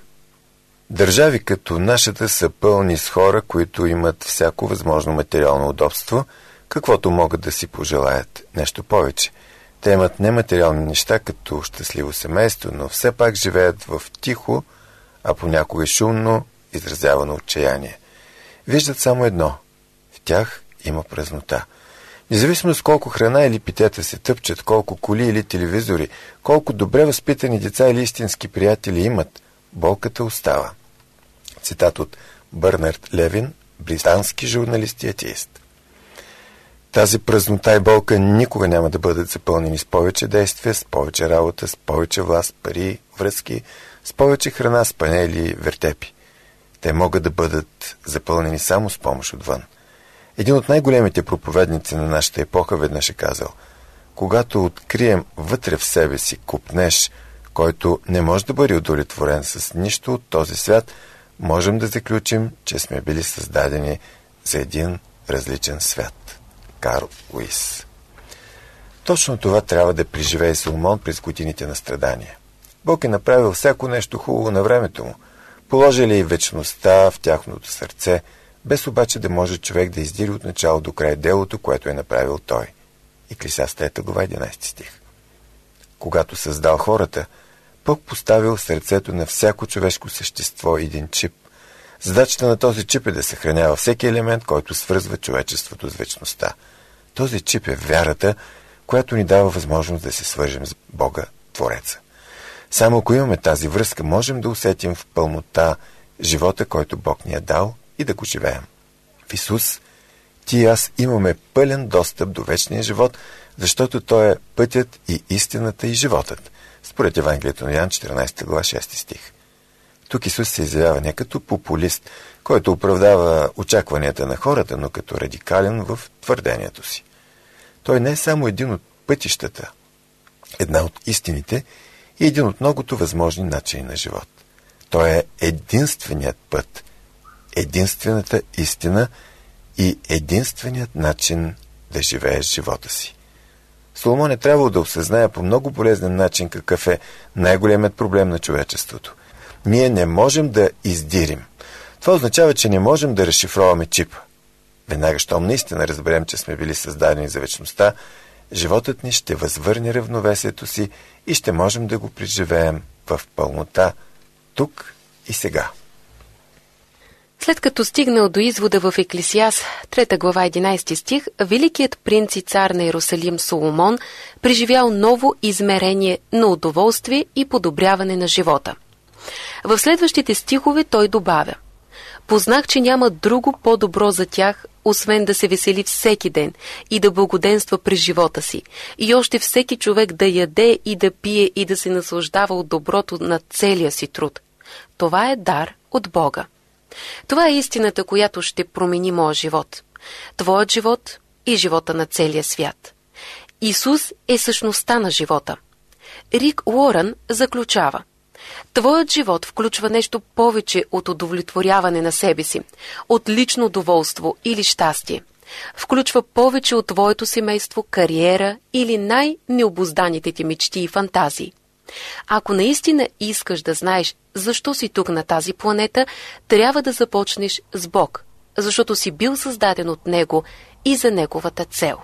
Държави като нашата са пълни с хора, които имат всяко възможно материално удобство, каквото могат да си пожелаят, нещо повече. Те имат нематериални неща, като щастливо семейство, но все пак живеят в тихо, а понякога шумно изразявано отчаяние. Виждат само едно – в тях има празнота. Независимо с колко храна или питета се тъпчат, колко коли или телевизори, колко добре възпитани деца или истински приятели имат, болката остава. Цитат от Бърнард Левин, британски журналист и атеист. Тази празнота и болка никога няма да бъдат запълнени с повече действия, с повече работа, с повече власт, пари, връзки, с повече храна, с панели и вертепи. Те могат да бъдат запълнени само с помощ отвън. Един от най-големите проповедници на нашата епоха веднъж е казал: когато открием вътре в себе си купнеж, който не може да бъде удовлетворен с нищо от този свят, можем да заключим, че сме били създадени за един различен свят. Карл Луис. Точно това трябва да преживее Соломон през годините на страдания. Бог е направил всяко нещо хубаво на времето му. Положил е и вечността в тяхното сърце, без обаче да може човек да издири от начало до край делото, което е направил той. Еклесиаст трета глава, единайсети стих. Когато създал хората, Бог поставил в сърцето на всяко човешко същество един чип. Задачата на този чип е да съхранява всеки елемент, който свързва човечеството с вечността. Този чип е вярата, която ни дава възможност да се свържем с Бога, Твореца. Само ако имаме тази връзка, можем да усетим в пълнота живота, който Бог ни е дал, и да го живеем. В Исус ти и аз имаме пълен достъп до вечния живот, защото Той е пътят и истината и животът. Според Евангелието на Йоан, четиринайсета глава, шести стих. Тук Исус се изявява не като популист, който оправдава очакванията на хората, но като радикален в твърдението си. Той не е само един от пътищата, една от истините и един от многото възможни начини на живот. Той е единственият път, единствената истина и единственият начин да живееш живота си. Соломон е трябвало да осъзнае по много болезнен начин какъв е най-големият проблем на човечеството. Ние не можем да издирим. Това означава, че не можем да разшифроваме чипа. Веднага, щом наистина разберем, че сме били създадени за вечността, животът ни ще възвърне равновесието си и ще можем да го преживеем в пълнота, тук и сега. След като стигнал до извода в Еклесиаст, трета глава, единайсети стих, великият принц и цар на Иерусалим Соломон преживял ново измерение на удоволствие и подобряване на живота. В следващите стихове той добавя: познах, че няма друго по-добро за тях, освен да се весели всеки ден и да благоденства през живота си, и още всеки човек да яде и да пие и да се наслаждава от доброто на целия си труд. Това е дар от Бога. Това е истината, която ще промени моя живот, твоят живот и живота на целия свят. Исус е същността на живота. Рик Уорън заключава: твоят живот включва нещо повече от удовлетворяване на себе си, от лично доволство или щастие. Включва повече от твоето семейство, кариера или най-необузданите ти мечти и фантазии. Ако наистина искаш да знаеш защо си тук на тази планета, трябва да започнеш с Бог, защото си бил създаден от Него и за Неговата цел.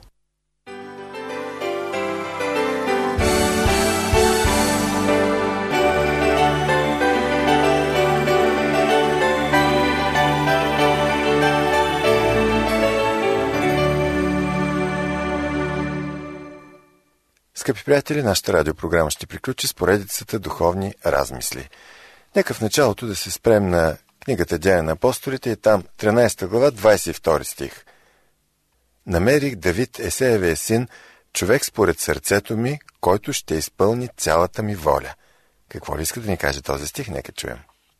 Скъпи приятели, нашата радиопрограма ще приключи с поредицата духовни размисли. Нека в началото да се спрем на книгата Деяния на апостолите и там тринайсета глава, двайсет и втори стих. Намерих Давид, Есеевия син, човек според сърцето ми, който ще изпълни цялата ми воля. Какво ли иска да ни каже този стих? Нека чуем.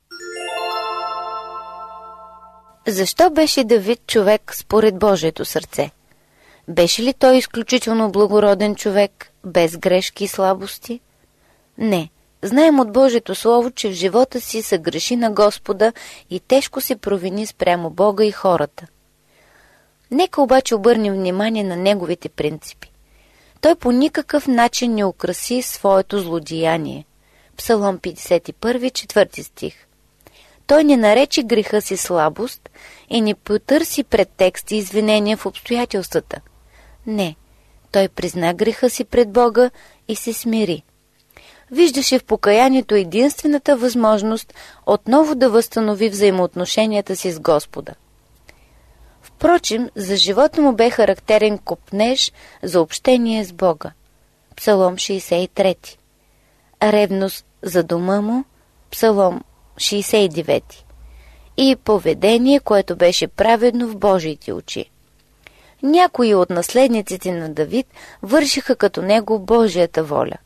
Защо беше Давид човек според Божието сърце? Беше ли той изключително благороден човек, без грешки и слабости? Не. Знаем от Божието Слово, че в живота си съгреши на Господа и тежко се провини спрямо Бога и хората. Нека обаче обърнем внимание на неговите принципи. Той по никакъв начин не украси своето злодеяние. Псалом петдесет и първи, четвърти стих. Той не нарече греха си слабост и не потърси претекст и извинения в обстоятелствата. Не, той призна греха си пред Бога и се смири. Виждаше в покаянието единствената възможност отново да възстанови взаимоотношенията си с Господа. Впрочем, за живота му бе характерен копнеж за общение с Бога. Псалом шейсет и трети. Ревност за дома му. Псалом шейсет и девети. И поведение, което беше праведно в Божиите очи. Някои от наследниците на Давид вършиха като него Божията воля.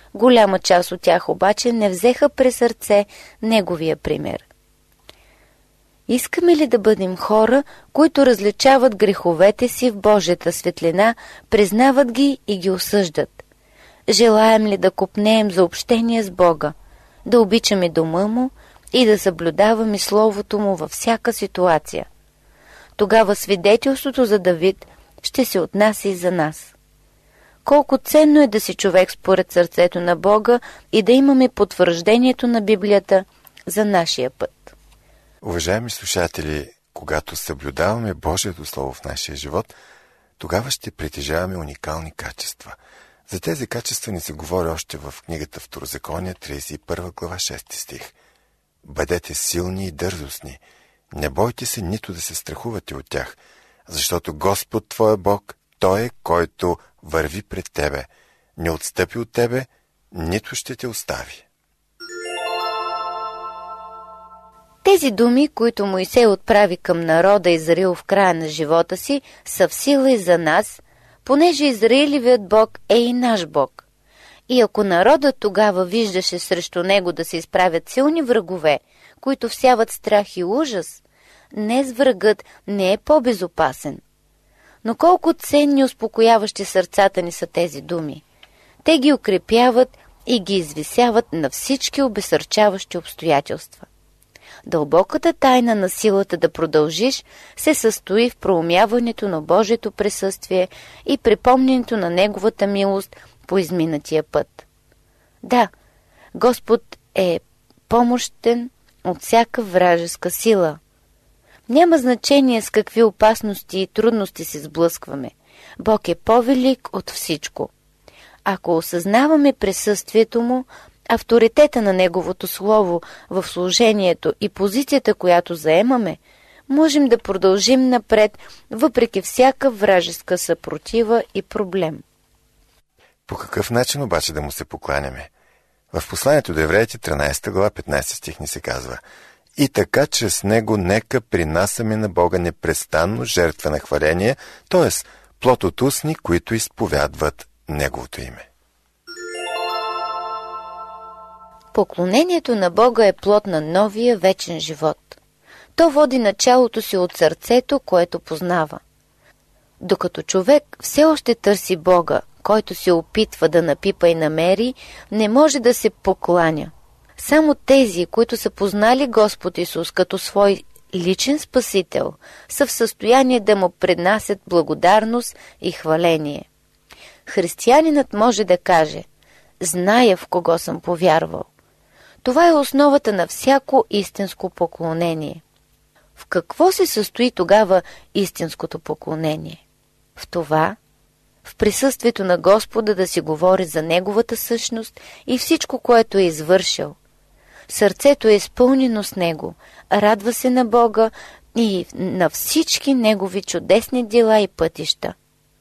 Голяма част от тях обаче не взеха през сърце неговия пример. Искаме ли да бъдем хора, които различават греховете си в Божията светлина, признават ги и ги осъждат? Желаем ли да копнеем за общение с Бога, да обичаме дома Му и да съблюдаваме Словото Му във всяка ситуация? Тогава свидетелството за Давид ще се отнася и за нас. Колко ценно е да си човек според сърцето на Бога и да имаме потвърждението на Библията за нашия път. Уважаеми слушатели, когато съблюдаваме Божието Слово в нашия живот, тогава ще притежаваме уникални качества. За тези качества ни се говори още в книгата Второзаконие, тридесет и първа глава, шести стих. Бъдете силни и дързостни. Не бойте се нито да се страхувате от тях, защото Господ твоя Бог, Той е, който върви пред тебе. Не отстъпи от тебе, нито ще те остави. Тези думи, които Моисей отправи към народа Израил в края на живота си, са в сила и за нас, понеже Израилевият Бог е и наш Бог. И ако народът тогава виждаше срещу него да се изправят силни врагове, които всяват страх и ужас, днес врагът не е по-безопасен. Но колко ценни и успокояващи сърцата ни са тези думи. Те ги укрепяват и ги извисяват на всички обезсърчаващи обстоятелства. Дълбоката тайна на силата да продължиш се състои в проумяването на Божието присъствие и припомнянето на Неговата милост по изминатия път. Да, Господ е помощен от всяка вражеска сила. Няма значение с какви опасности и трудности се сблъскваме. Бог е по-велик от всичко. Ако осъзнаваме присъствието Му, авторитета на Неговото Слово в служението и позицията, която заемаме, можем да продължим напред, въпреки всяка вражеска съпротива и проблем. По какъв начин обаче да Му се покланяме? В посланието до Евреите, тринадесета глава, петнадесети стих ни се казва: и така чрез Него нека принасяме на Бога непрестанно жертва на хваление, т.е. плод от устни, които изповядват Неговото име. Поклонението на Бога е плод на новия вечен живот. То води началото си от сърцето, което познава. Докато човек все още търси Бога, който се опитва да напипа и намери, не може да се покланя. Само тези, които са познали Господ Исус като свой личен спасител, са в състояние да Му преднасят благодарност и хваление. Християнинът може да каже: зная в кого съм повярвал. Това е основата на всяко истинско поклонение. В какво се състои тогава истинското поклонение? В това, в присъствието на Господа да си говори за Неговата същност и всичко, което е извършил. Сърцето е изпълнено с Него, радва се на Бога и на всички Негови чудесни дела и пътища.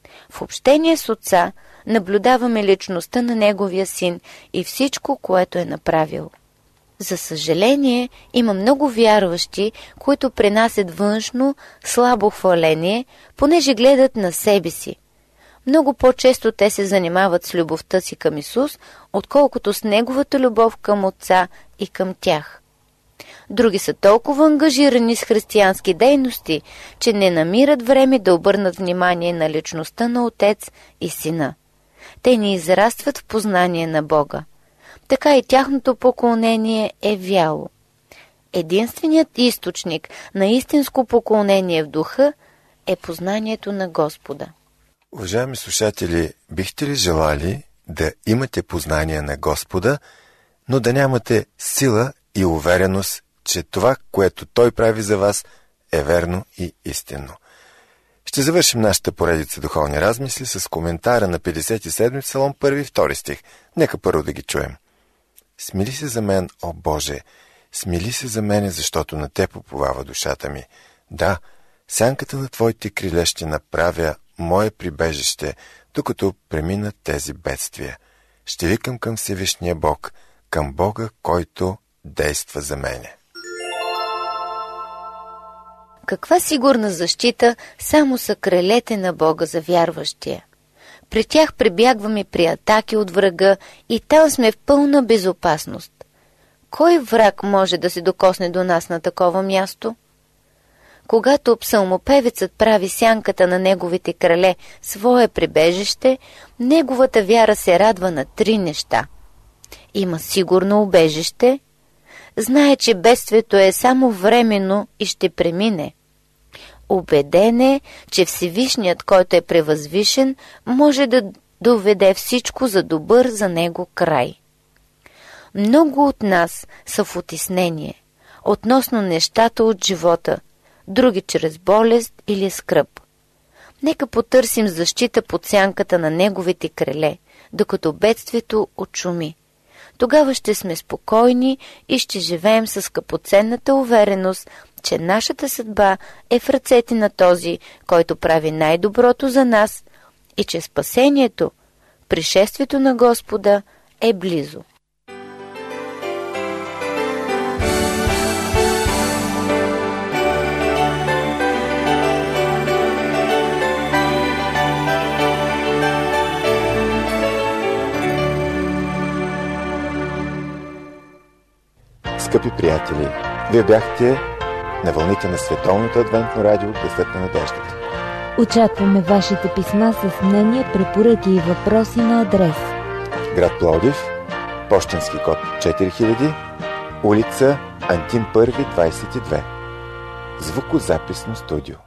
В общение с Отца наблюдаваме личността на Неговия Син и всичко, което е направил. За съжаление, има много вярващи, които пренасят външно, слабо хваление, понеже гледат на себе си. Много по-често те се занимават с любовта си към Исус, отколкото с Неговата любов към Отца и към тях. Други са толкова ангажирани с християнски дейности, че не намират време да обърнат внимание на личността на Отец и Сина. Те не израстват в познание на Бога. Така и тяхното поклонение е вяло. Единственият източник на истинско поклонение в духа е познанието на Господа. Уважаеми слушатели, бихте ли желали да имате познание на Господа, но да нямате сила и увереност, че това, което Той прави за вас, е верно и истинно? Ще завършим нашата поредица духовни размисли с коментара на петдесет и седми псалом, първи и втори стих. Нека първо да ги чуем. Смили се за мен, о Боже, смили се за мене, защото на Теб уповава душата ми. Да, сянката на Твоите криле ще направя мое прибежище, докато преминат тези бедствия. Ще викам към Всевишния Бог, към Бога, който действа за мене. Каква сигурна защита само са крилете на Бога за вярващия? При тях прибягваме при атаки от врага и там сме в пълна безопасност. Кой враг може да се докосне до нас на такова място? Когато псалмопевецът прави сянката на неговите крале свое прибежище, неговата вяра се радва на три неща. Има сигурно убежище, знае, че бедствието е само временно и ще премине. Убеден е, че Всевишният, който е превъзвишен, може да доведе всичко за добър за него край. Много от нас са в утеснение относно нещата от живота, други чрез болест или скръб. Нека потърсим защита под сянката на неговите криле, докато бедствието отшуми. Тогава ще сме спокойни и ще живеем с скъпоценната увереност, че нашата съдба е в ръцете на този, който прави най-доброто за нас и че спасението, пришествието на Господа е близо. Скъпи приятели, вие бяхте на вълните на Световното адвентно радио Гласът на надеждата. Очакваме вашите писма с мнения, препоръки и въпроси на адрес: град Пловдив, пощенски код четири хиляди, улица Антим първи, двадесет и две. Звукозаписно студио.